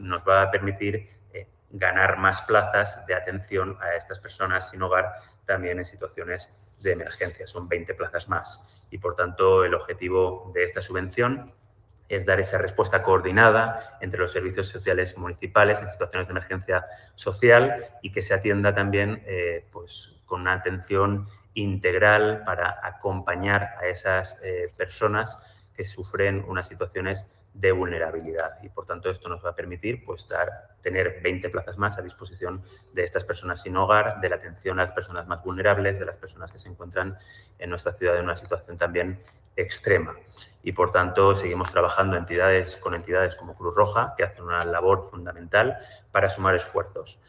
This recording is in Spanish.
nos va a permitir ganar más plazas de atención a estas personas sin hogar también en situaciones de emergencia. Son 20 plazas más y, por tanto, el objetivo de esta subvención es dar esa respuesta coordinada entre los servicios sociales municipales en situaciones de emergencia social y que se atienda también pues, con una atención integral para acompañar a esas personas que sufren unas situaciones de vulnerabilidad. Y, por tanto, esto nos va a permitir pues, tener 20 plazas más a disposición de estas personas sin hogar, de la atención a las personas más vulnerables, de las personas que se encuentran en nuestra ciudad en una situación también extrema. Y, por tanto, seguimos trabajando con entidades como Cruz Roja, que hacen una labor fundamental para sumar esfuerzos.